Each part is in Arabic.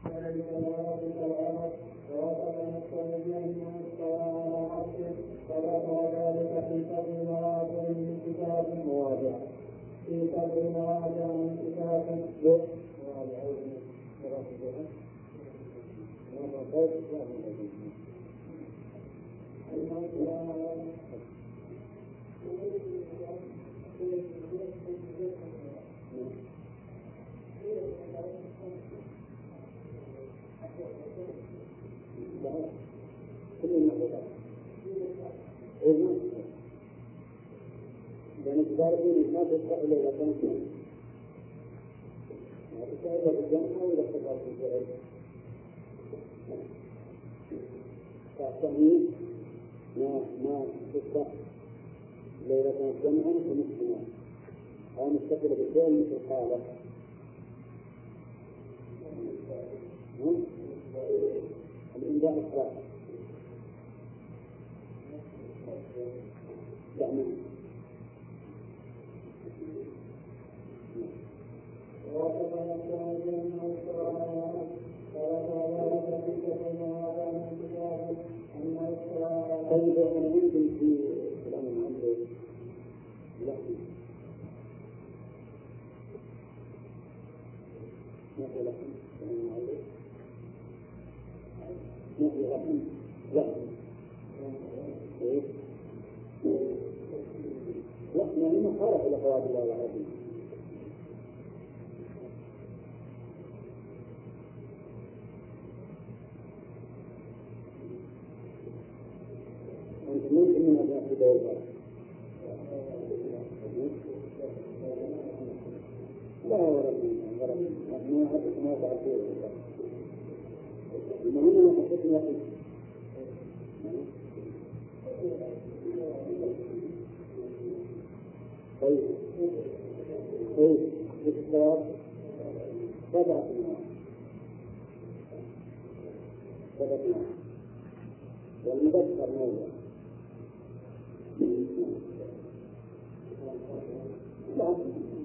ذلك الورد والعمل ووصف نفسه بأنه استوى على عرشه وذكر ذلك في سبع مواضع من كتاب لأن ما تفتح إلا إذا كانت جمع ما تفتح إلا بالجمع أو إذا تفتح بالفعل فالتأمين ما تفتح إلا إذا كانت جمعا فمسلمة أو مستقبل بالفعل مثل قال الإنجاء الصلاة تأمين طيب أنا عندي في الأمر عنده لحن نحن لحن نحن لحن لحن لحن يعني مخالف إلى قواعد الله العربية ممكن من أبناء في دولة لا ولا ما تعرفون المهم أن تحسن يقين طيب الاختيار 7 والمذكر موضع لا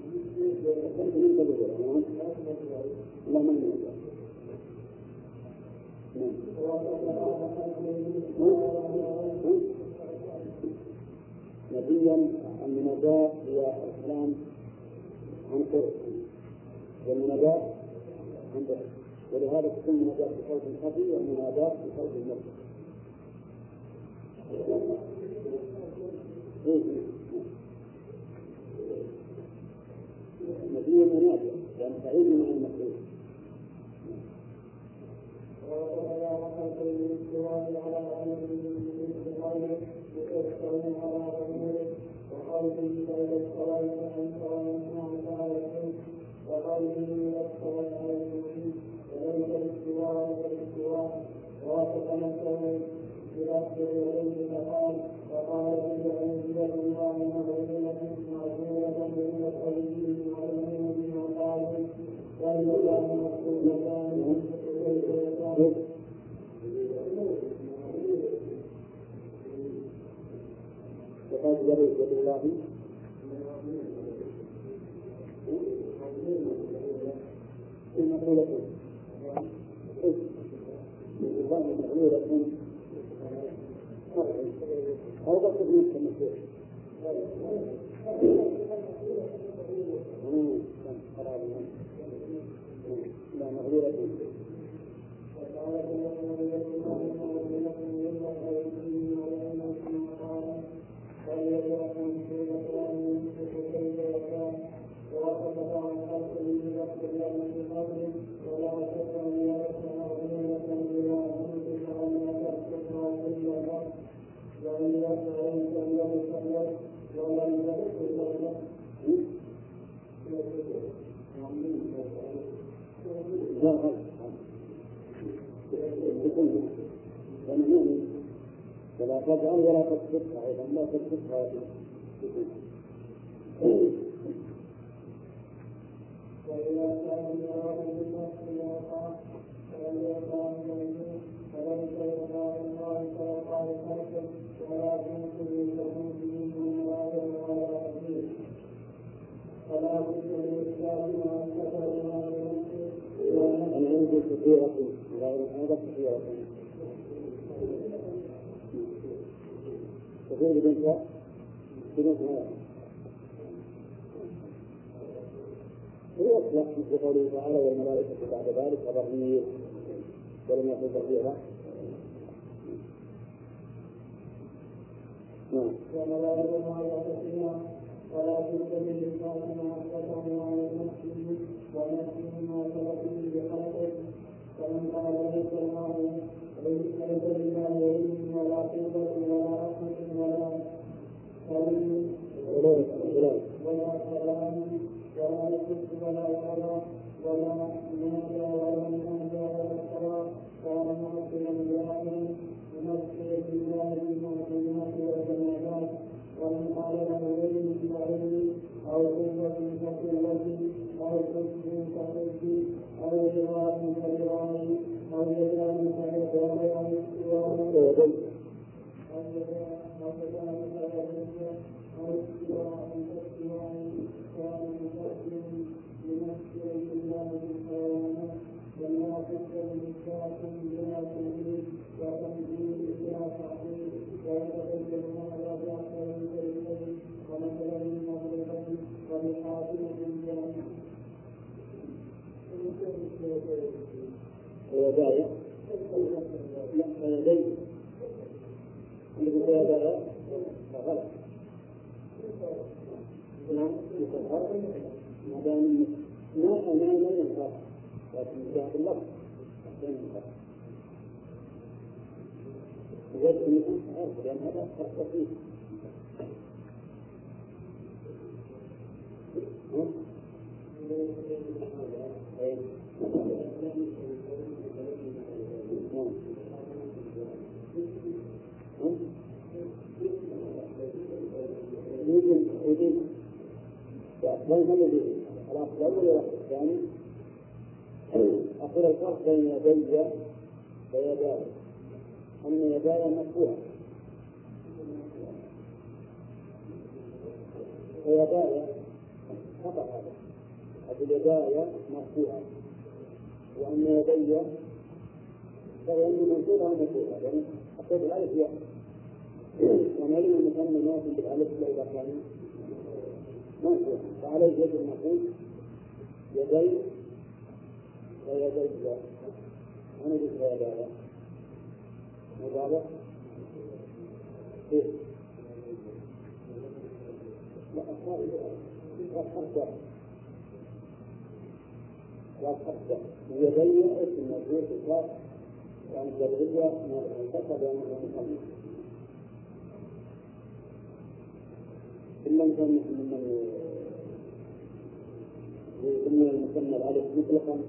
لا من يوجد نبيا المناداة هي الكلام عن قرب والمناداة عن بعد ولهذا تكون المناداة بصوت خفي والمناداة بصوت مرتفع نبي منادى لأن سعيد من المخلوق وقال جريء يد الله المقولة الله المقولة أو بس نفس المسؤول لا مغلولة ولا تجعل ولا تكتبها أيضا لا تكتبها وإذا كان الله بالنفس والقاء فليس يقال الله فيقال خلقه ولكن كل له منهم مراجع ولا تقدير فلا بد للإسلام أن تكون العلم كثيرة غير هذا كثيرة كثير بدون ويطلق في قوله تعالى والملائكة بعد ذلك ضمير ولم يكن كثيرا. والملائكة على كثيرا ولا بد من إثبات ما أثبته على نفسه ونفسه ما ثبته بخلقه فمن قال ليس الله ليس لله علم ولا قوة ولا رحمة ولا كريم ولا كلام ولا نفس ولا قضاء ولا نادى ولا منادى ولا سواء كان مؤثرا بآخر يمثل بالله بالمعصيات والجنات ومن قال له علم كعلمي أو قوة كقوتي أو حب كحبي أو رضا كرضاي أو يدان كيداي أو استواء كاستوائي كان مقدم لنفسه بالله بالحيوانات ولا تكتب بالشاة بلا تنزيل وتنزيل بلا تعطيل ويتبين هذا بأكثر الكلمين ومثلا المغربة وبحاكمة الجامع. هو داعية لدي اللي هو داعية غلط. نعم يتظهر ما دام ما أمانا ينفع لكن جاء اللفظ وجدت منه عارف لأن هذا فرق فيه يمكن من الذي الأفضل ولا الثاني؟ أقول الفرق بين يدي ويداي أن يداي مفتوحة ويداي خطأ هذا أقول يداي مفتوحة وأن يدي فهي منصوبة ومفتوحة يعني أقول الألف هي ونعلم المثنى ناصب بالألف إذا كان منصوبا فعليه يجب أن نقول يدي ويدي أنا قلت يداي مضارع لا أخذ يدي اسم مجهول بالذات وأن الجبرية منتخب ومصنف إلا من المثنى الألف مطلقا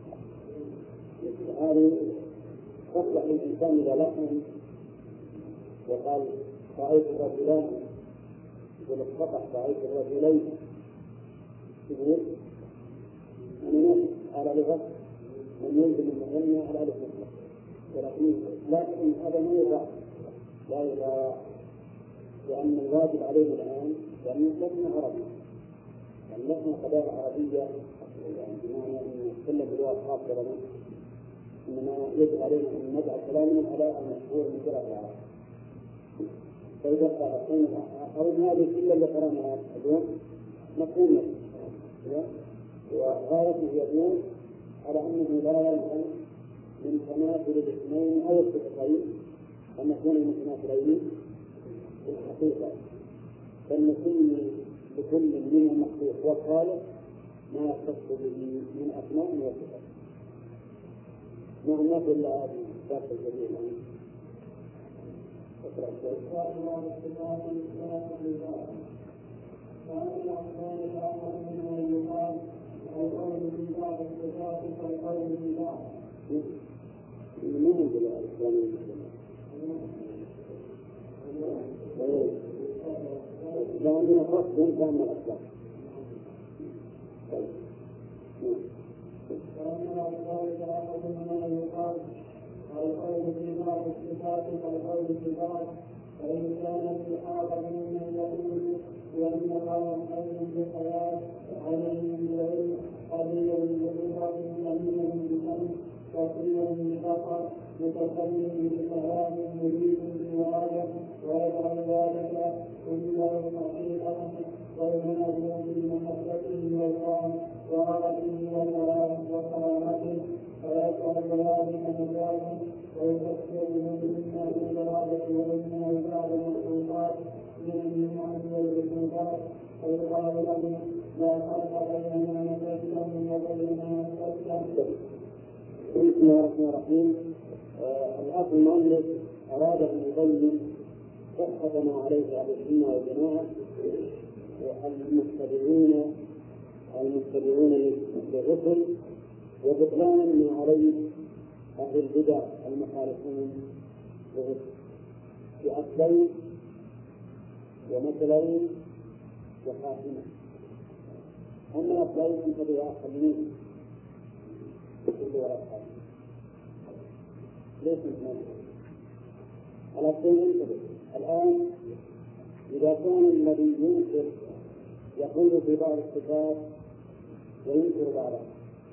هذه تصلح للإنسان إذا لحن وقال رأيت الرجلان يقول الخطأ رأيت الرجلين يقول أنا على لغة من يلزم المثنى على ألف مطلق لكن هذا ما يضع لا يضع لأن الواجب عليه الآن لأن لسنا عربي يعني لسنا قضايا عربية يعني بمعنى أن نتكلم بلغة خاصة لنا إنما يجب علينا أن نجعل كلامنا على المشهور من قراءة العرب فإذا قال أو هذه كل اللي قرأناها اليوم مفهوم وغايته يدور على أنه لا يلزم من تماثل الاثنين أو الصفتين أن يكون المتماثلين في الحقيقة بل لكل من المخلوق والخالق ما يختص به من أسماء وصفات. نعم نقول الله ذات الجميع وأن الأحسان الآخر منه يقال القول في بعض الصفات كالقول في بعض. من يقول الإسلام إذا عندنا خاص كان من الأسلام. وأن الأحسان الآخر منه يقال القول في بعض الصفات كالقول في بعض فإن كان في حاضر ممن يقول وأن الله خير بالحياة عليم بالعلم قليل بالرضا أمين بالسمع نفاقا متكلم بكلام مريد بغاية ويجعل ذلك كله حقيقة وينازل بمحبته والقرآن وغرته وكرامته فيجعل ذلك مجازا ويفسره مما في الإرادة ومما بعد المخلوقات من النعم والعقوبات ويقال له لا فرق بين ما يتكلم وبين ما يتكلم. بسم الله الرحمن الرحيم. الأخ المؤلف أراد أن يبين صحة ما عليه أهل السنة والجماعة المتبعون للرسل وبطلان ما عليه أهل البدع المخالفون للرسل بأصلين ومثلين وخاتمة. أما الأصلين فبها خليل بكل ولا خاتمة ليس مثل الأصلين. الآن إذا كان الذي ينكر يقول في بعض الصفات وينكر بعضها،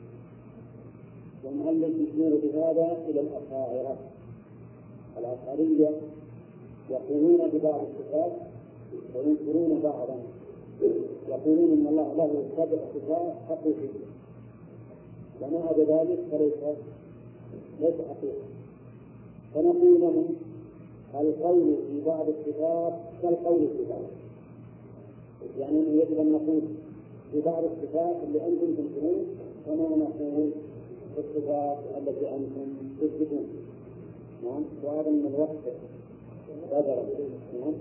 والمؤلف يشير بهذا إلى الأشاعرة. الأشعرية يقولون ببعض الصفات وينكرون بعضا، يقولون إن الله له 7 صفات حقيقية وما عدا ذلك فليس حقيقة. فنقول لهم القول في بعض الصفات كالقول في بعض، يعني يجب أن نقول في بعض الصفات اللي أنتم تنكرون كما نقول في الصفات التي أنتم تثبتون. نعم. وهذا من الوقت بدر. نعم.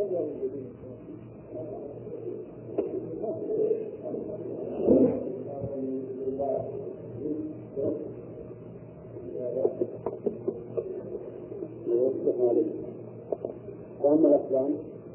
وأما الأسلام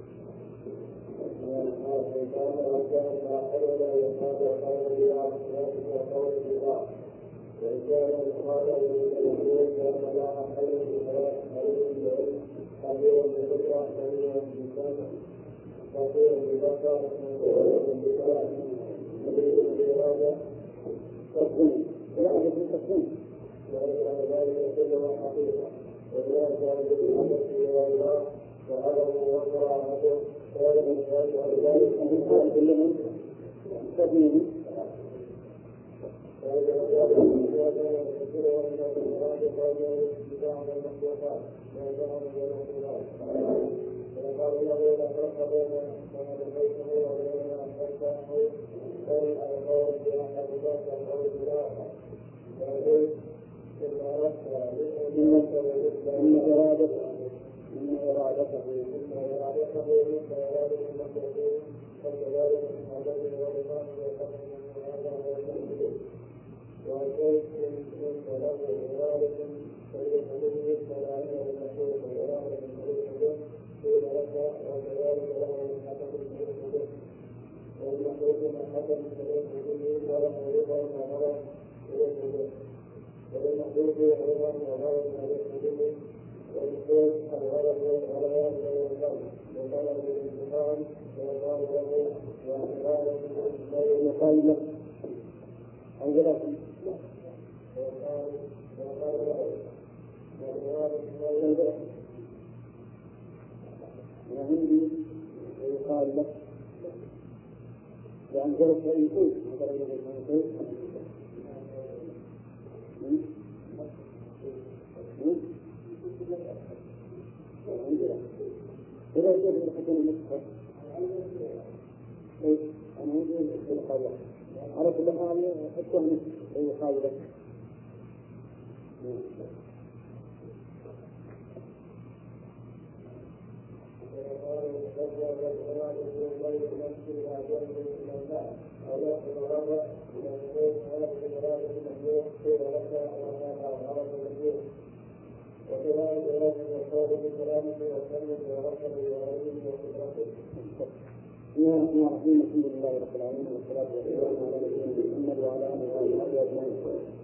الحمد لله رب العالمين والصلاة والسلام على نبينا محمد وعلى آله وصحبه أجمعين.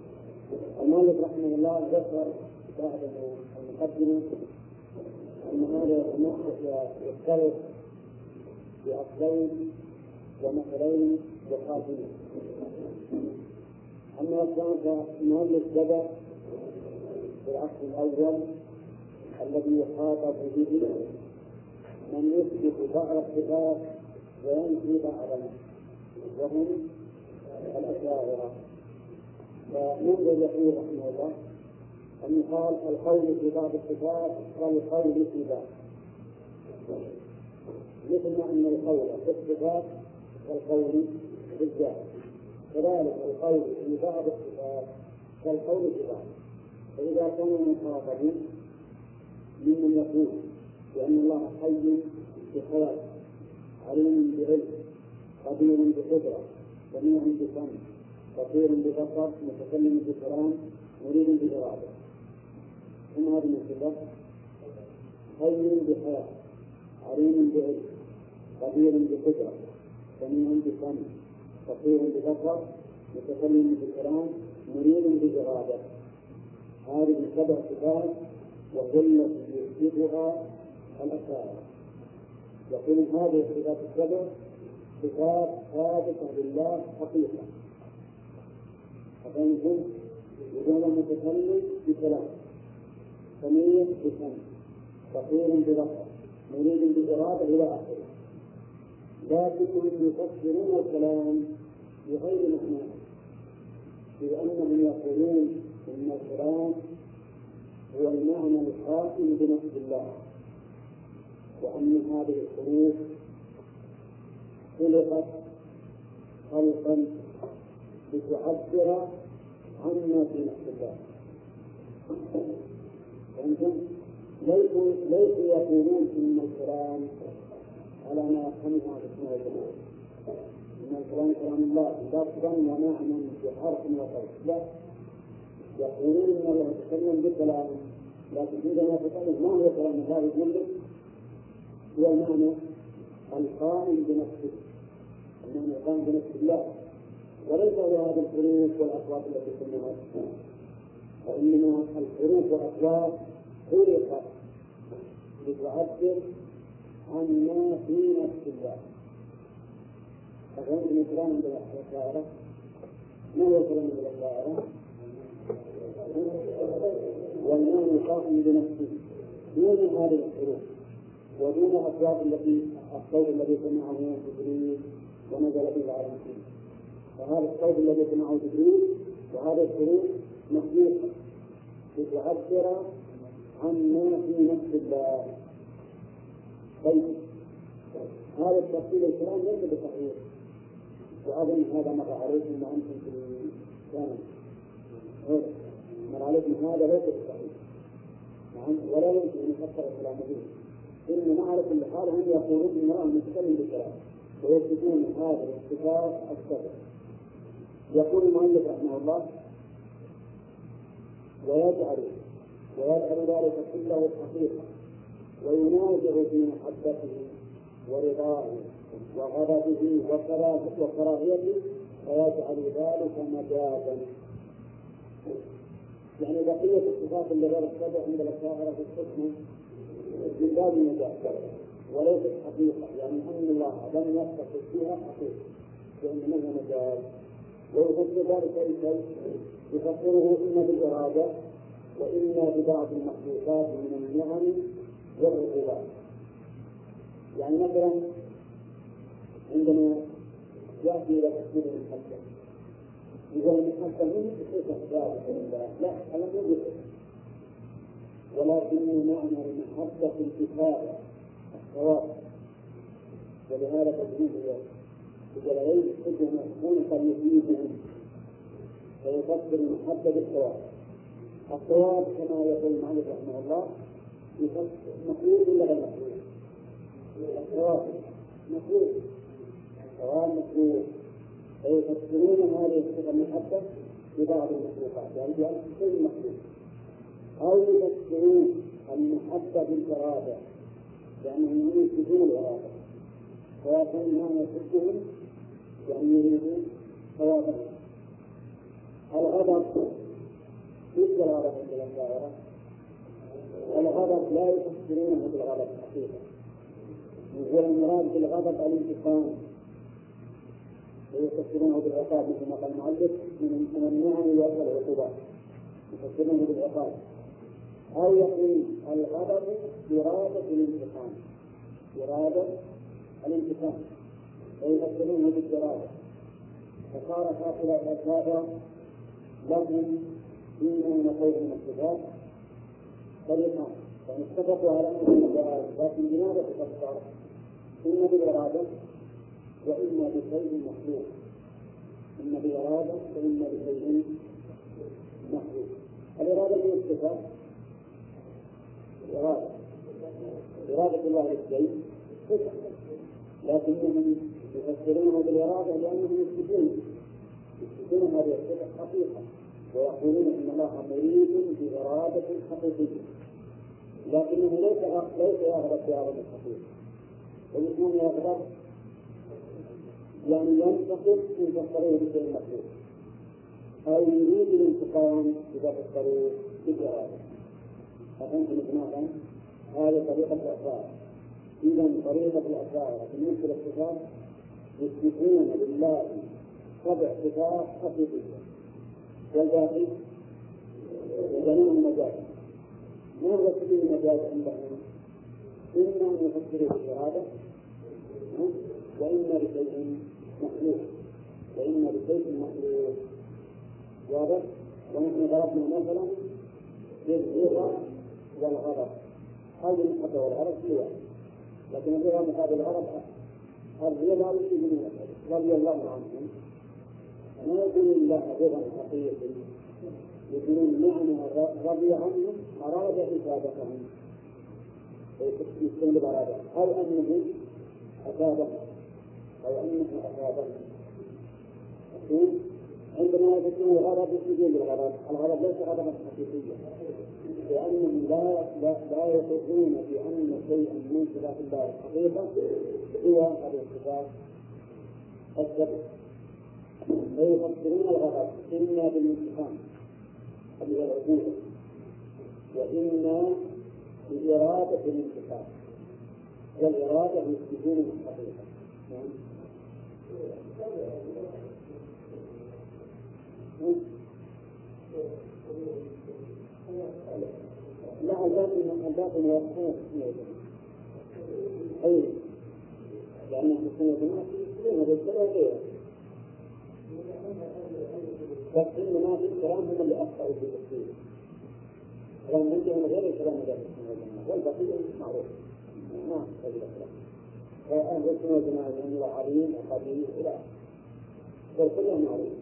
المؤلف رحمه الله ذكر بعد المقدمة أن هذا المؤلف يختلف بأصلين ومثلين وخاتمين. أما الثالث المؤلف بدأ بالعكس الأول الذي يخاطب به من يثبت بعض الصفات وينفي بعضها وهم الأشاعرة. فمنذ يقول رحمه الله أن يقال القول في بعض الصفات كالقول في بعض، مثل ما أن القول في الصفات كالقول في الذات، كذلك القول في بعض الصفات كالقول في بعض. فإذا كانوا مخاطبين ممن يقول بأن الله حي بحياة، عليم بعلم، قدير بقدرة، سميع بسمع، بصير ببصر، متكلم بكلام، مريد بإرادة، ثم هذه الصفات حي بحياة، عليم بعلم، قدير بقدرة، سميع بسمع، بصير ببصر، متكلم بكلام، مريد بإرادة. هذه 7 صفات وهي التي يثبتها الأشاعرة. يقول هذه الصفات 7 صفات ثابتة لله حقيقة. فإنهم يقول المتكلم بكلام، سميع بسمع، بصير ببصر، مريد بإرادة إلى آخره. لكنهم يفسرون الكلام بغير معناه، لأنهم يقولون إن الكلام هو المعنى القائم بنفس الله، وأن هذه الحروف خلقت خلقا لتعبر عما في نفس الله. فأنتم ليسوا يقولون إن الكلام على ما يفهمه على السنة والجماعة، إن الكلام كلام الله لفظا ومعنى بحرف وصوت، لا، يقولون إن الله يتكلم بكلام، لكن عندما يتكلم ما هو كلام الله يقول لك هو المعنى القائم بنفسه، المعنى القائم بنفس الله، وليس هو هذه الحروف والأصوات التي سمعت، وإنما الحروف والأصوات خلقت لتعبر عن ما في نفس الله. فكانت من كلام بالأشاعرة ما هو كلام بالأشاعرة؟ والمعنى القائم بنفسه دون هذه الحروف ودون الأصوات الصوت الذي سمعه جبريل ونزل به على المسلمين. فهذا الصوت الذي سمعه جبريل وهذا الحروف مخلوقة لتعبر عن ما في نفس الله. طيب هذا التفصيل الكلام ليس بصحيح، وأظن هذا مر عليكم وأنتم في الثاني مر عليكم هذا ليس بصحيح، ولا يمكن أن يفسر الكلام به. إن على كل حال هم يقولون إن الله متكلم بالكلام ويثبتون هذه الصفات 7. يقول المؤلف رحمه الله ويجعل ذلك كله الحقيقة، وينازع في محبته ورضاه وغضبه وكراهيته، فيجعل ذلك مجازا. يعني بقية الصفات اللي غير 7 عند الأشاعرة في الحكم من باب المجاز وليست حقيقة، يعني أن الله لم يتصف فيها حقيقة لأنها مجاز. ويفسر ذلك الشيء يفسره إما بالإرادة وإما ببعض المخلوقات من النعم والعقوبات. يعني مثلا عندما يأتي إلى تفسير المحبة يقول المحبة من صفة ذلك لله، لا أنا مو ولكن معنى المحبة الكفاية الثواب، ولهذا تجريبه بجلالين حجة مفهوم قد يفيدهم فيفسر المحبة بالثواب. الثواب كما يقول المؤلف رحمه الله مخلوق ولا غير مخلوق؟ الثواب مخلوق، الثواب مخلوق، فيفسرون هذه الصفة المحبة ببعض المخلوقات، يعني بأن كل مخلوق، أو يفسرون المحبة بالإرادة لأنهم يثبتون الإرادة، فيكون ما يحبهم يعني يريدون ثوابه. الغضب مثل الغضب عند الأشاعرة، الغضب لا يفسرونه بالغضب حقيقة، يقول المراد بالغضب الانتقام، ويفسرونه بالعقاب مثل ما قال المؤلف من النعم والعقوبات، يفسرونه بالعقاب أو يكون الغضب إرادة الانتقام، إرادة الانتقام ويفسرونه بالإرادة، فصار هؤلاء الأكابر لهم دين وخير من الصفات طريقان، فإن اتفقوا على أنهم بالإرادة، لكن لماذا تفسر؟ إما بالإرادة وإما بشيء مخلوق، إما بإرادة وإما بشيء مخلوق. الإرادة من الصفات إرادة الله للشيء صفة، لكنهم يفسرونه بالإرادة لأنهم يثبتون هذه الصفة حقيقة، ويقولون إن الله مريد بإرادة حقيقية، لكنه ليس يغضب بإرادة الحقيقة، ويكون يغضب يعني ينتقم إن فسروه بشيء مخلوق، أو يريد الانتقام إذا فسروه بالإرادة. فهمتم إجمالا؟ هذه طريقة الأشاعرة. إذا طريقة الأشاعرة بالنسبة للصفات يثبتون لله 7 صفات حقيقية، والباقي يجعلون المجاز. ما هو سبيل المجاز عندهم؟ إما أن يفسروا بالإرادة وإما بشيء مخلوق، وإما بشيء مخلوق. واضح؟ ونحن ضربنا مثلا بالرضا والغضب، هذه المحبة والغضب سواء، لكن الرضا مقابل الغضب الرضا يجب رضي الله عنهم، ما يقول الله رضا حقيقي، يقولون معنى رضي عنهم أراد إثابتهم، يستند بالإرادة، أو أنه أثابهم أو أنه أثابهم. عندما يكون الغضب يستجيب للغضب، الغضب ليس غضبا حقيقيا، لأنهم لا يقرون بأن شيئا من صفات الله الحقيقة هو هذه الصفات السبب، فيفسرون الغضب إما بالانتقام اللي هو العقوبة، وإما بإرادة الانتقام، والإرادة يثبتون الحقيقة. لا الباطن يرحمه أي لأنه سنة الناس يسلمون بالسنة غيره، بس إنما في الكلام هم اللي أخطأوا في التفسير، كلام عندهم غير الكلام الذي والبقية معروف ما هذه الأخلاق. فأهل السنة والجماعة من الله عليم وقدير إلى فالكل معروف،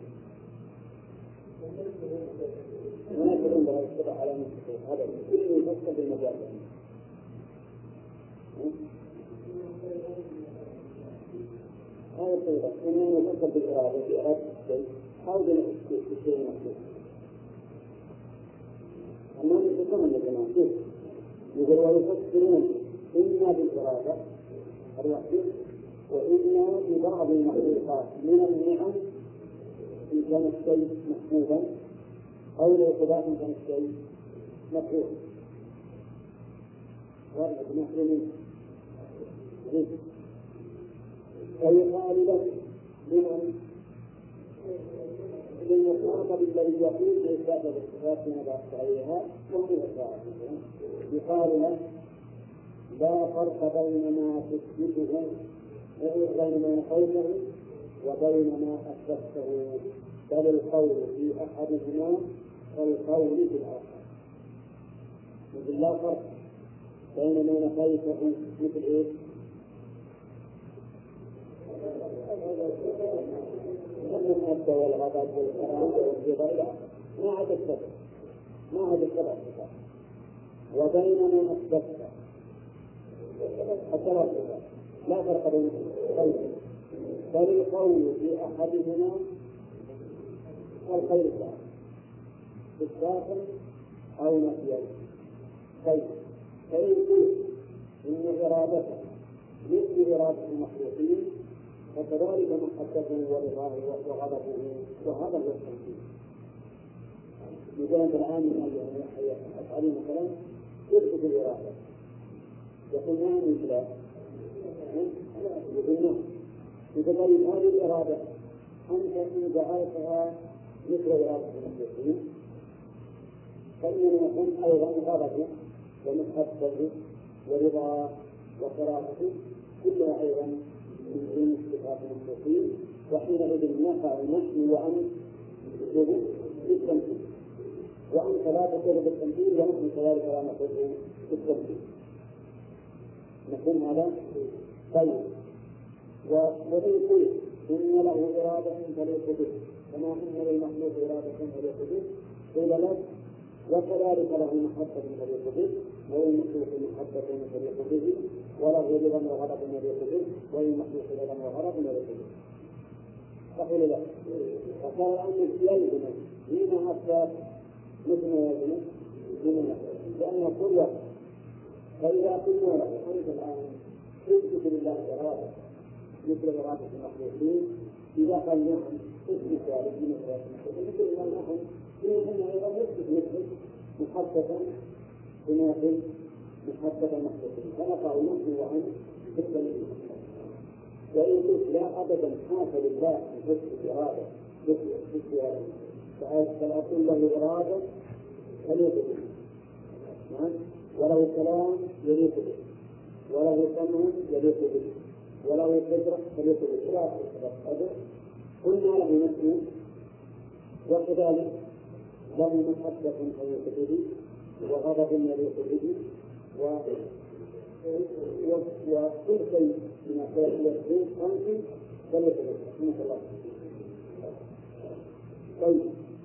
ما يقولون بهذا الشرع على نفسه، هذا كله يفسر بالمجال. هذا الطريقة إنه يفسر بالإرادة بإرادة الشيء أو بالشيء المخلوق. أما يفسرون من الجماعة يقول ويفسرون إما بالإرادة الوحيد وإما ببعض المخلوقات من النعم إن كان الشيء محمودا أو العقوبات إن كان الشيء مكروه. وارد محرومين فيقال له للمخاطب الذي يقول بإثبات الصفات من بحث عليها ومن الأشاعرة يقال له لا فرق بين ما تثبته بين ما نقوله وبين ما أثبته، بل القول في أحدهما والقول في الآخر. مثل لا فرق بين ما نقوله مثل إيه؟ المحبة والغضب والكرامة والرضا إلى آخره، ما عدا السبب، ما عدا السبب وبين ما أثبته التوسط لا فرق بين القولين، بل القول في أحدهما والقول الآخر إثباتا أو نفيا. طيب فإن قلت إن إرادته مثل إرادة المخلوقين فكذلك محبته ورضاه وغضبه وهذا هو التنفيذ. مثلا الآن من أفعاله مثلا يثبت الإرادة يقول نعم مثلا يقول نعم إذا طيب هذه الإرادة أنت إن جعلتها مثل إرادة المخلوقين فإننا نكون أيضا غضبه ومحبته ورضاه وكراهته كلها أيضا من دون صفات المخلوقين، وحينئذ نقع نحن وأنت بالتمثيل، وأنت لا تقر بالتمثيل ونحن كذلك لا نقر بالتمثيل. نفهم هذا؟ طيب، وإن قلت إن له إرادة تليق به كما أن للمخلوق إرادة تليق به قيل لك وكذلك له محبة تليق به وللمخلوق محبة تليق به وله رضا وغضب يليق به وللمخلوق رضا وغضب يليق به. فقيل لا، فقال أن يلزم فيما أثبت مثل ما يلزم لأن كل وقت. فإذا قلنا له أنت الآن تثبت لله إرادة مثل إرادة المخلوقين، إذا قال نعم تثبت ذلك من إرادة المخلوقين مثل ما نحن فينا أيضا نثبت مثل محبة تناسب محبة المخلوقين، فنقع نحن وأنت في التمثيل. وإن قلت لا أبدا حاصل لله من حسن إرادة مثل فأقول له إرادة تليق به، وله كلام يليق به، وله سمع يليق به، وله قدرة يليق به، لا قدر قلنا له نحن وكذلك له محبة يليق به وغضب يليق به وكل شيء من أشياء الدين ممكن يليق به. رحمه الله. طيب،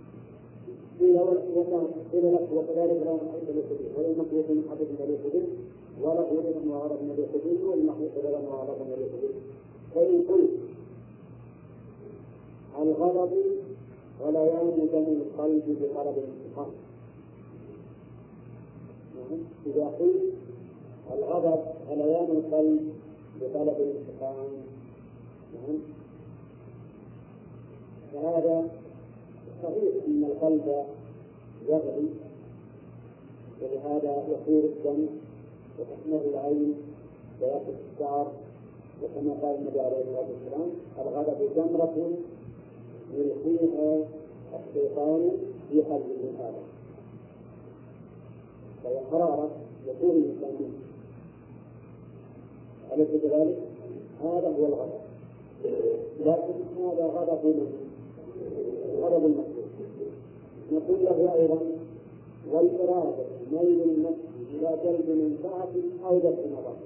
قيل لك وكذلك لا محبة يليق به وللمخلوق محبة يليق به وله رضا وغضب يليق به والمخلوق رضا وغضب يليق به. فإن قلت الغضب غليان دم القلب بطلب الانتقام، إذا قلت الغضب غليان القلب بطلب الانتقام فهذا صحيح أن القلب يغلي ولهذا يصير الدم وتحمر العين ويقف الشعر، وكما قال النبي عليه الصلاة والسلام الغضب جمرة يلقيها الشيطان في قلب الإنسان، فهي حرارة يكون الإنسان منه. أليس كذلك؟ هذا هو الغضب، لكن هذا غضب المخلوق. نقول له أيضا والإرادة ميل النفس إلى جلب منفعة أو دفع مضرة.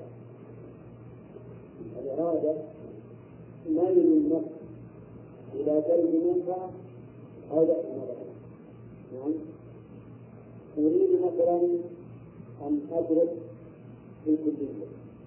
الإرادة ميل النفس إلى جلب منفعة أو دفع مضرة. أريد مثلا أن أدرس في كلية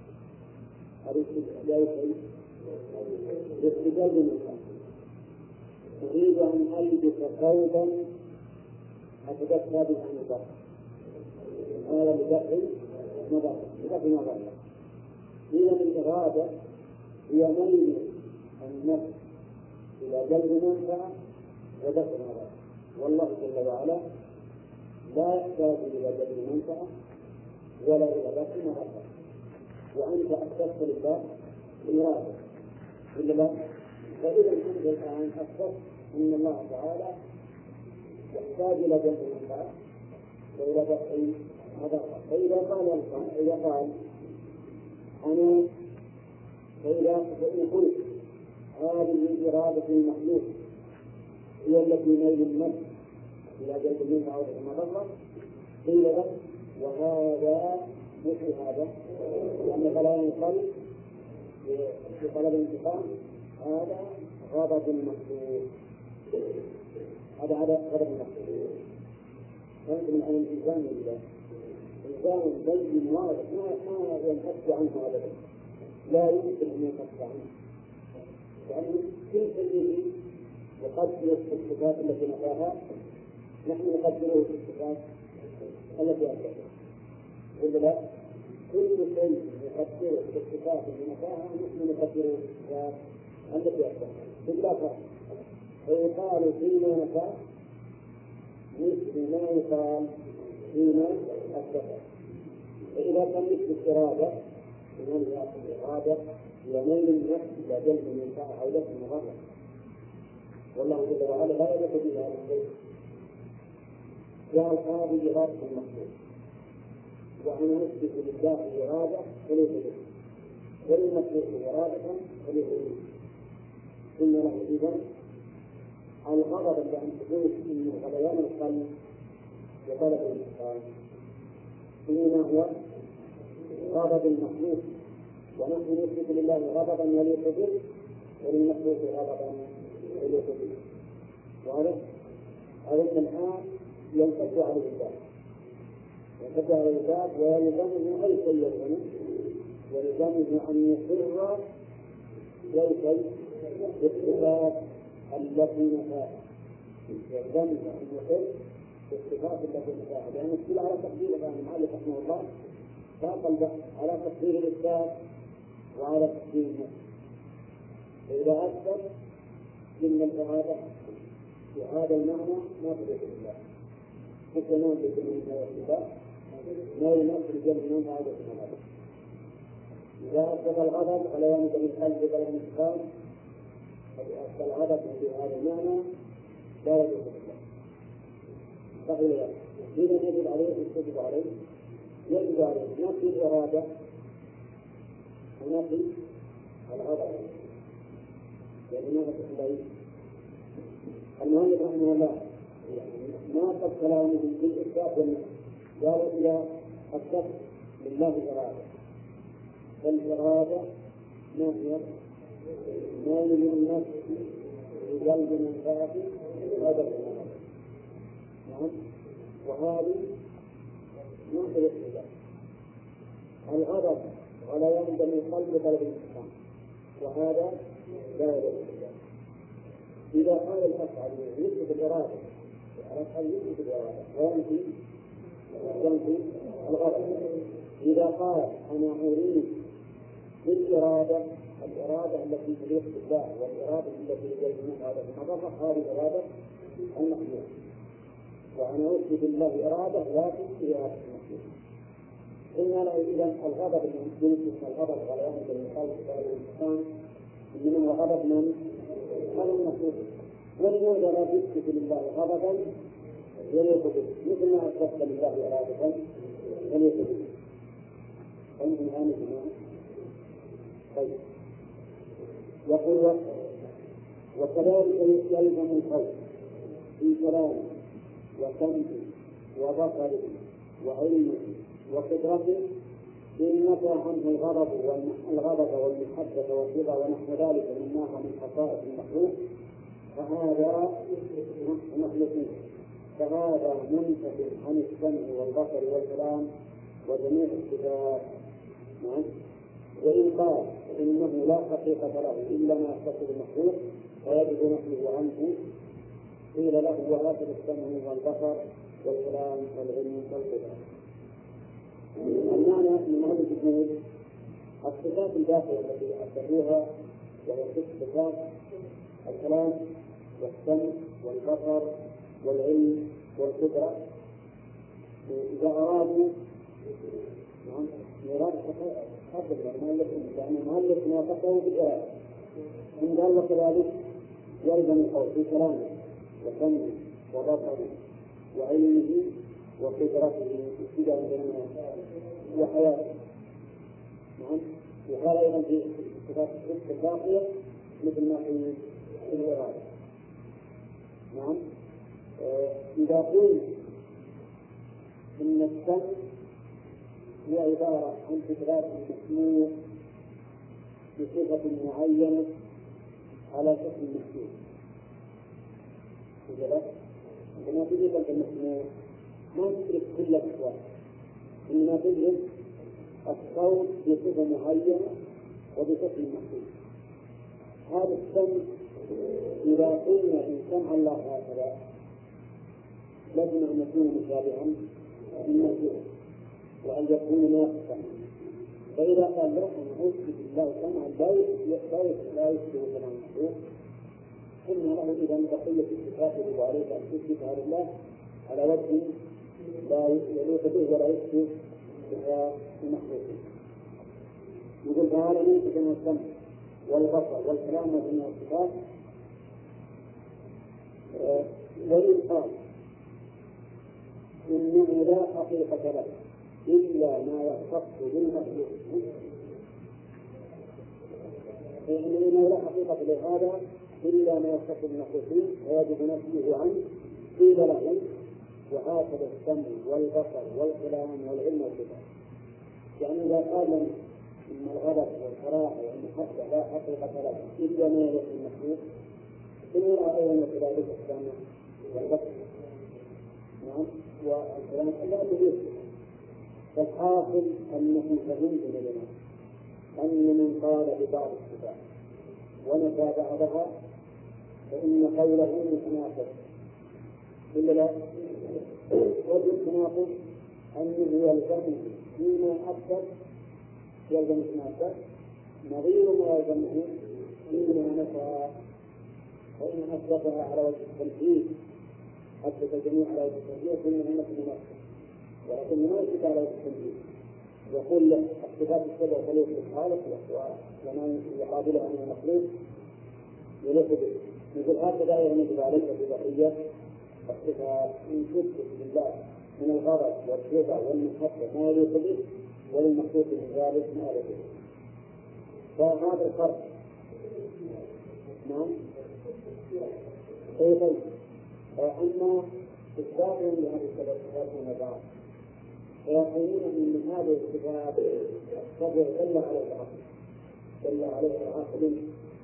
لاستجلاب المنفعة، أريد أن ألبس ثوبا أتدفى به عن الضرر، هذا بدفع مضرة. إذا الإرادة هي ميل النفس إلى جلب منفعة ودفع مضرة، والله جل وعلا لا يحتاج إلى جلب منفعة ولا إلى دفع مضرة، وأنت أثبت لله الإرادة إلا لا؟ فإذا أنت الآن أثبت أن الله تعالى يحتاج إلى جلب المنفعة وإلى دفع مضرة. فإذا قال أنا فإن قلت هذه إرادة المخلوق هي التي ميل النفس إلى جلب المنفعة ودفع المضرة، قيل لك وهذا مثل هذا، لأن غليان القلب في طلب الانتقام هذا غضب المخلوق، هذا غضب المخلوق. فأنت من أن الإنسان لله إنسان بين واضح ما ينفك عنه أبدا، لا يمكن أن ينفك عنه، لأن كل شيء يقدر الصفات التي نفاها نحن نقدره في الصفات التي أثبتها، ولا لا؟ كل شيء يقدره في الصفات التي نفاها نحن نقدره في الصفات التي أثبتها بلا فرق. فيقال فيما نفاه مثل ما يقال فيما أثبته. فإذا كان مثل الإرادة من يأخذ الإرادة إلى ميل النفس إلى جلب المنفعة أو دفع المضرة، والله جل وعلا لا يدخل إلى هذا الشيء. جاء القاضي بإرادة المخلوق، وأنا نثبت لله إرادة فليس به، وللمخلوق إرادة فليس به. إن له إذن الغضب بأن تكون من غليان القلب وطلب الإنسان، إنما هو غضب المخلوق، ونحن نثبت لله غضبا يليق به وللمخلوق غضبا يليق به. وهذا الآن ينفك على الباب، ينفك على الباب، ويلزمه أي شيء يلزمه، يلزمه أن يقر ليس بالصفات التي نفاها، يلزمه أن يقر بالصفات التي نفاها، لأن الكل على تقدير الآن المؤلف رحمه الله فاقل على تقدير الإثبات وعلى تقدير النفي. فإذا أثبت إن الإرادة في هذا المعنى ما تدرك الله، مثل ما يدرك من الصفات ما يمثل جميع هذا المعنى. إذا أثبت الغضب على يوم القلب بلا انتقام، فأثبت الغضب في هذا المعنى لا يدرك الله. صحيح. إذا يجب عليه يجب عليه نفي الإرادة ونفي الغضب. لماذا تقول المؤلف رحمه الله ما قد كلامه في الإثبات والنفي، قال إذا أثبت لله إرادة، فالإرادة ما هي؟ ما يلزم النفس بقلب منفعة هذا الإرادة. نعم. وهذه ما هي الإثبات؟ الغضب ولا يلزم القلب طلب الانتقام، وهذا لا يلزم. إذا قال الأفعل يثبت الإرادة، الأفعل يثبت الإرادة وينفي الغضب. إذا قال أنا أريد بالإرادة، الإرادة التي تليق بالله والإرادة التي يلزم هذا المضرة، هذه إرادة المخلوق، وأنا أثبت بالله إرادة لا تثبت إرادة المخلوق. إن له إذن الغضب المسلم الغضب على يوم القلب على الإنسان إنما هو غضب من هذا المخلوق. ولماذا لا تثبت لله غضبا يليق به مثل ما أثبت لله إرادة يليق به؟ فمن الآن طيب. يقول وكذلك يلزم القول في كلامه وسمعه وبصره وعلمه وقدرته إن نفى عنه الغضب والمحبة والرضا ونحو ذلك مما من خصائص المخلوق فهذا منتفع عن السمع والبصر والكلام وجميع الصفات. وإن قال إنه لا حقيقة له إلا ما يختص بالمخلوق فيجب نفيه عنه، قيل له وهذا السمع والبصر والكلام والعلم والقدرة. المعنى من هذه الجملة الصفات الداخلة التي أثبتوها وهي ست صفات: الكلام والسمع والبصر والعلم والقدرة. إذا أرادوا مراد حسب المؤلف لأن المؤلف موافقه بالإرادة، إن قال وكذلك يلزم القول في كلامه وسمعه وبصره وعلمه وقدرته ابتداء وحياته. وقال أيضا في صفات الست الباقية مثل ما في الإرادة. إذا قلت إن السمع هي عبارة عن إدراك المسموع بصفة معينة على شكل مسموع، عندما تدرك المسموع ما تدرك كل الأصوات، إنما تدرك الصوت بصفة معينة وبشكل مسموع. هذا السمع إذا قلنا إن سمع الله هكذا لازم أن يكون مشابها للمسموع وأن يكون ناقصا. فإذا قال له أن أثبت الله سمعا لا يشبه كلام المخلوق، قلنا له إذا بقية الصفات يجب عليك أن تثبتها لله على وجه لا يليق به ولا يشبه بها المخلوق. يقول تعالى ليس كما السمع والبصر والكلام وجميع الصفات. وإن قال إنه لا حقيقة له إلا ما يختص بالمخلوق، يعني إنه لا حقيقة لهذا إلا ما يختص بالمخلوقين ويجب نفيه عنه. قيل له وهكذا السمع والبصر والكلام والعلم والكتاب. يعني إذا قال إن الغضب والكراهة والمحبة لا حقيقة له إلا ما يليق بالمخلوق، ثم أيضا كذلك السمع والبصر نعم والكلام لا يجوز. فالحاصل أنه فهمت لنا أن من قال ببعض الصفات ونفى بعضها فإن قوله متناقض إلا لا وجه التناقض أنه يلزمه فيما أثبت يلزم التناقض نظير ما يلزمه فيما نفى، فإن أثبتها على وجه التنفيذ أثبت الجميع على وجه التنفيذ ثم نفى المنفذ، ولكن ما يثبت على وجه التنفيذ يقول له الصفات السبع تليق بالخالق وما يقابلها من المخلوق يليق به. مثل هكذا يجب عليك ببقية الصفات إن تثبت بالله من الغرض والرضا والمحبة ما يليق به وللمخلوق من ذلك ما يليق به. فهذا الفرق نعم. أيضا أما إثباتهم لهذه الصفات من بعض فيقولون ان هذه الصفات الصبر دل عليه العقل، دل عليه العقل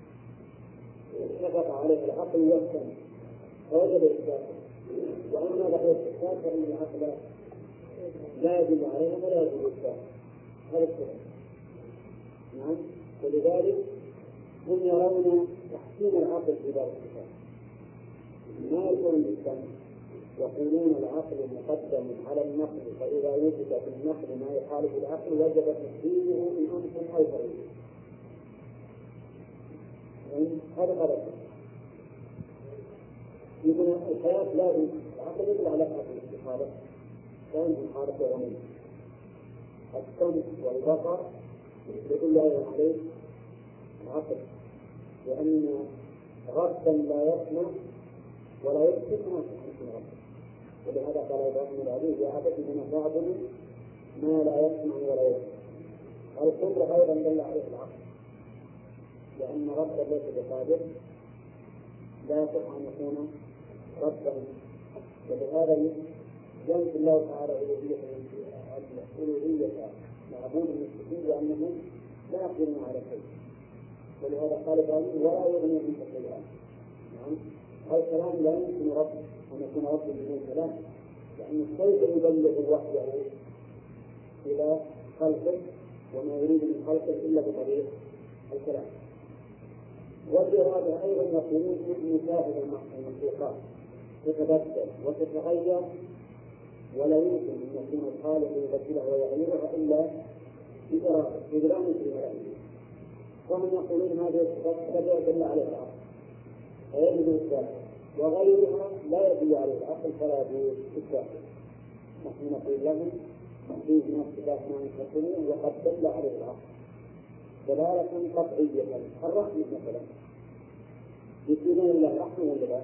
اتفق عليه العقل والسمع فوجب اثباته، واما بقيه الصفات فان العقل لا يدل عليها ولا يجب اثباته. هذا الصفات نعم. ولذلك هم يرون تحسين العقل في بعض الصفات ما يكون بالسمع، يقولون العقل مقدم على النقل، فإذا وجد في النقل ما يخالف العقل وجب تحسينه إن أمكن أو غيره. هذا غلط. يقول الحياة لازم العقل يدل على الخالق، كان الخالق وغني. السمع والبصر يدل عليه العقل، لأن ربا لا يسمع ولا يبصر ما يمكن ربا. ولهذا قال إبراهيم العلي يا أبت إنما تعبد ما لا يسمع ولا يبصر. الكفر أيضا دل عليه العقل، لأن ربا ليس بقادر لا يصح أن يكون ربا. ولهذا ينفي الله تعالى الألوهية معبود المشركين لأنهم لا يقدرون على شيء. ولهذا قال إبراهيم ولا يغني منك شيئا. الكلام لا يمكن رب أن يكون رب بدون كلام، لأن الشيء يبلغ الوحي إلى خلقه وما يريد من خلقه إلا بطريق الكلام. وفي هذا أيضا يقولون نحن شاهد المخلوقات تتبدل وتتغير ولا يمكن أن يكون الخالق يبدلها ويغيرها إلا بإدراك الكلام. وهم يقولون هذه الصفات لا يدل عليها العقل فيجب الإثبات، وغيرها لا يدل عليه العقل فلا يجوز إثباته. نحن نقول لهم فيه من الصفات ما ينفصلون وقد دل عليه العقل دلالة قطعية. الرحمة مثلا يثبتون لله الرحمة ولا لا؟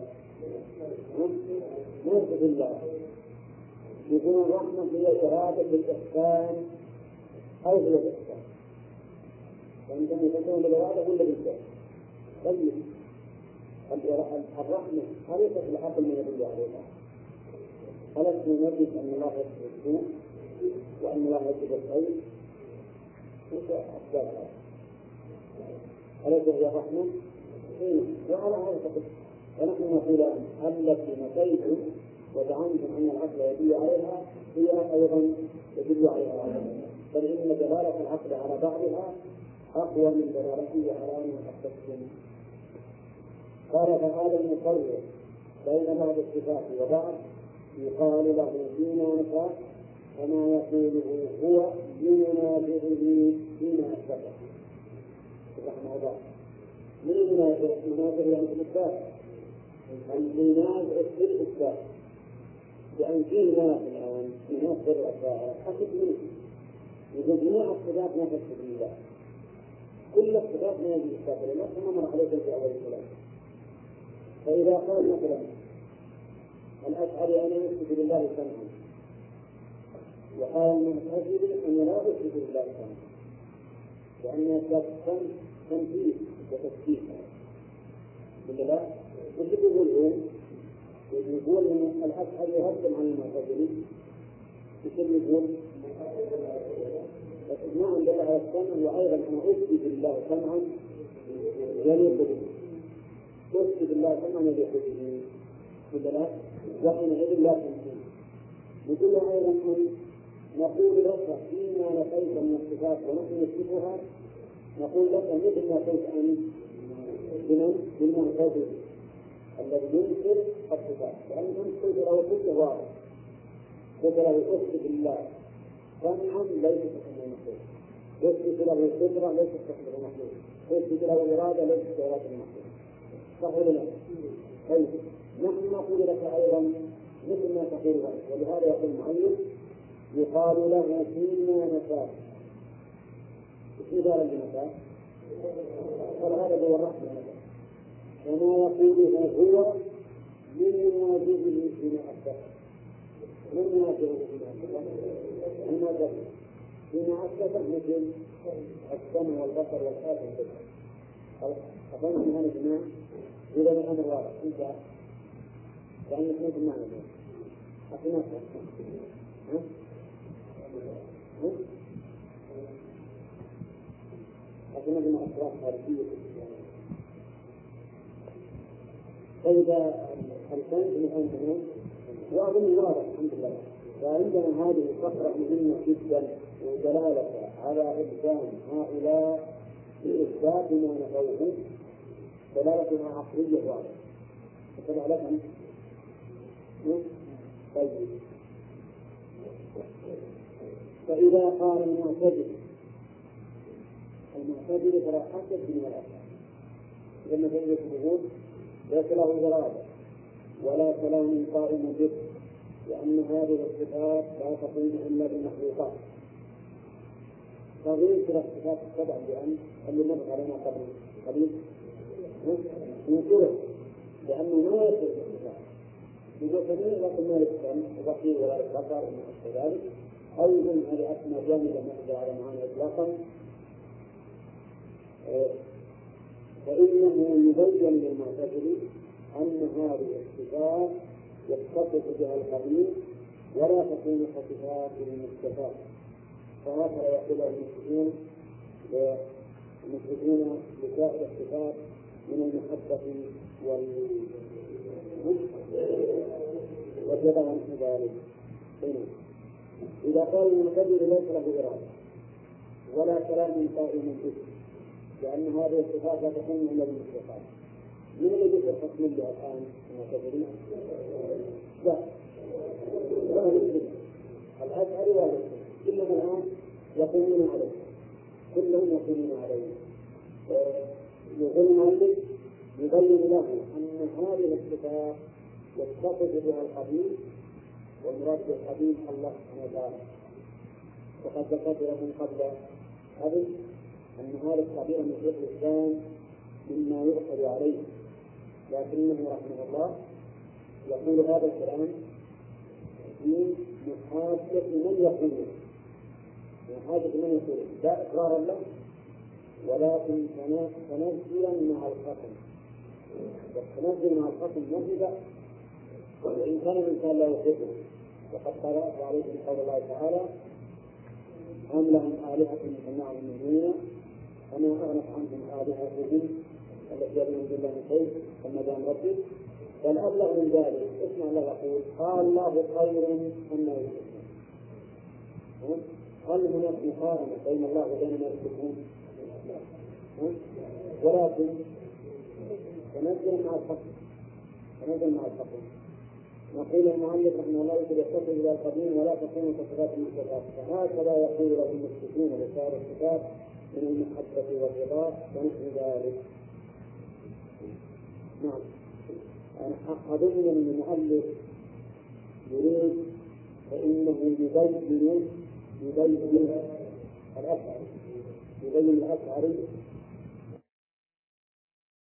ما يثبت الله. يقولون الرحمة هي إرادة الإحسان أو هي الإحسان، فأنتم يثبتون بالإرادة ولا بالفعل؟ طيب الرحمة هل يثبت العقل من يدل عليها؟ ألست نجد أن الله يثبت السوء وأن الله يثبت الخير؟ ليس أسبابها. أليس هي الرحمة؟ وعلى هذا فقط. ونحن نقول التي نفيتم وزعمتم أن العقل يدل عليها هي أيضا يدل عليها، بل إن دلالة العقل على بعضها أقوى من دلالته على ما تحتسب. قال فهذا المفرق بين بعض الصفات وبعض يقال له فيما نفى كما يقوله هو بمنازعه فيما أثبته. سبحانه وتعالى من المنازع يعني في الإثبات، المنازع في الإثبات، لأن فيه ناس الآن في ناس الأشاعرة حسب منه يقول جميع الصفات ما تثبت لله، كل الصفات ما يجب إثبات لله كما مر عليكم في أول الكلام. فإذا قال مثلا الأشعري أنا يثبت لله سمعا وقال المعتزلة أن لا أشرك بالله سمعا، لأن السمع تنفيذ وتثبيت. ولا لا؟ وش يقول؟ يقول أن الأشعري يهدم عن المعتزلة. وش يقول؟ ما عند الله السمع، وأيضا أنا أثبت بالله سمعا يليق به، أثبت بالله سمعا يليق به. ولا لا؟ وحينئذ لا تنفيذ. يقول أيضا أن نقول لك فيما نفيت من الصفات ونحن نثبتها، نقول لك مثل ما قلت أنت بالمعتزلة الذي ينكر الصفات، لأن أنت قلت له كل واضح، قلت له أثبت بالله سمعا ليس كصفة المخلوق، أثبت له قدرة ليس كصفة المخلوق، أثبت له إرادة ليس كإرادة المخلوق. صح ولا لا؟ طيب نحن نقول لك أيضا مثل ما تقول ذلك، ولهذا يقول المؤلف يقال له فيما نفاه. اسم دار النفاه فهذا هو الرحمة نفاه، وما يقوله هو من واجبه فيما أثبت، من واجبه فيما أثبت، الماذا فيما أثبت مثل السمع والبصر والحاسة والفكر. أظن من هذا الجماع إذا الأمر واضح أنت يعني يكون المعنى أخي أظن من أسرار خارجية. فإذا الكنز من أنه وأظن واضح الحمد لله. فعندنا هذه الفقرة مهمة جدا ودلالة على إلزام هؤلاء بإثبات ما نفوه، دلالتها عقلية واضحة. فكذا لكم طيب. فإذا قال المعتزلة فلا حسد من الأفعال، لما تجد الظهور ليس له إرادة ولا كلام قائم به، لأن هذه الصفات لا تقوم إلا بالمخلوقات. فغير كلا الصفات السبع بأن اللي نبغى علينا قبل ننكره، لأنه ما يصير الصفات بجسدين لكن ما يفهم وبقي ولا يتبقى وما أشبه ذلك، أو يظن هذه أسماء جامدة نقدر على معاني إطلاقا. فإنه يبين للمعتزلة أن هذه الصفات يتصف بها القديم ولا تكون كصفات للمستفاد. فهكذا يقول المشركون بسائر الصفات من المحبة والجبل عن ذلك. إذا قال المعتزلة ليس له إرادة ولا كلام قائم به، لأن هذه الصفات لا تكون إلا بالمخلوقات. من الذي يحكم لها الآن المعتزلة؟ لا الأشعري ولا كلهم الآن يقومون عليه، كلهم يقومون عليه. يقول المؤلف يبين له أن هذه الصفات يتصف بها القديم، والمراد بالقديم الله سبحانه وتعالى. وقد ذكرت لكم قبل هذا أن هذا التعبير من شيخ الإسلام مما يؤخذ عليه، لكنه رحمه الله يقول هذا الكلام في محاجة من يقوله، محاجة من يقوله لا إقرارا له ولكن تنزلا مع الخصم. والتنزل مع الخصم نجد وإن كان الإنسان لا يحبه. وقد قال عليكم قول الله تعالى أم لهم آلهة يسمعون من دوننا وما أغنت عنهم آلهتهم التي يدعون من دون الله شيء ثم دام ربي. بل أبلغ من ذلك اسمع الله يقول قال الله خير مما يشركون. هل هناك مقارنة بين الله وبين ما يشركون؟ ولكن تنزل مع الخصم. نقول المؤلف رحمه الله يتصل إلى القديم ولا تكون كصفات المخلوقات. فهكذا يقول له المشركون لسائر الصفات من المحبة والرضا ونحو ذلك. نعم. أظن أن المؤلف يريد فإنه يبين الأشعري